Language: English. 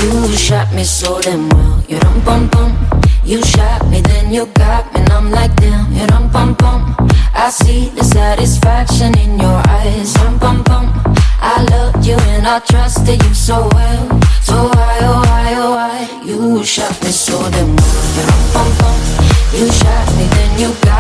You shot me so damn well. You rum bum bum. You shot me, then you got me, and I'm like damn. You rum bum bum. I see the satisfaction in your eyes. Rum bum bum. I loved you and I trusted you so well. So why, oh why, oh why? You shot me so damn well. You rum bum bum. You shot me, then you got me.